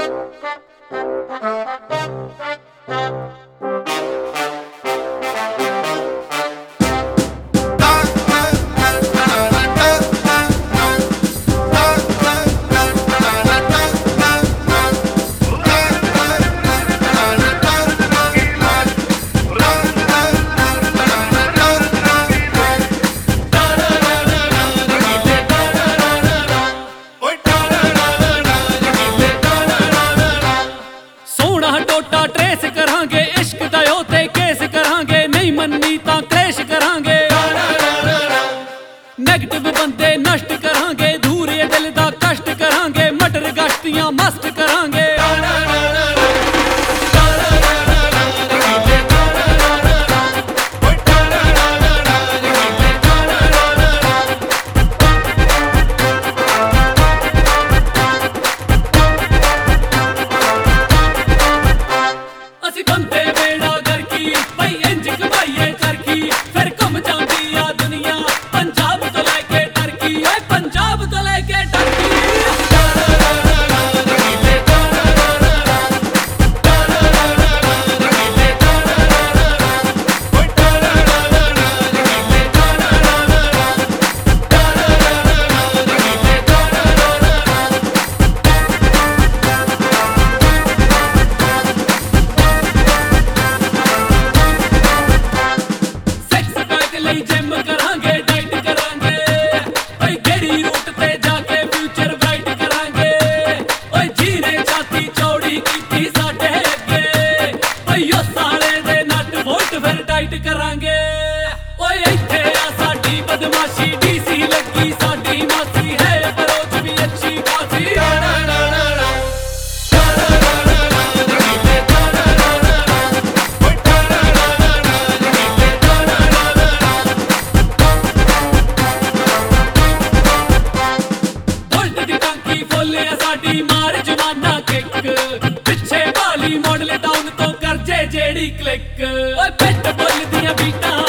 टोटा ट्रेस करांगे इश्क दा ते केस करांगे नहीं मन्नी तां क्लेश करांगे नेगेटिव बंदे नष्ट करांगे धूरे दिल दा कष्ट करांगे मटर गश्तियां मस्त करांगे जिम करांगे डाइट करांगे ओए गेड़ी रूट ते जाके फ्यूचर ब्राइट करांगे ओए जीने छाती चौड़ी कीती साडे अगे ओए यो साले दे नट वोल्ट फिर टाइट करांगे ओए इत्थे आ साडी बदमाशी डीसी लगी साडी मासी है अप्रोच भी अच्छी खासी साडी मार जमाना किक पिछे वाली मॉडल टाउन तो कर जे जेड़ी क्लिक ओए पेट बुल दियां बीटां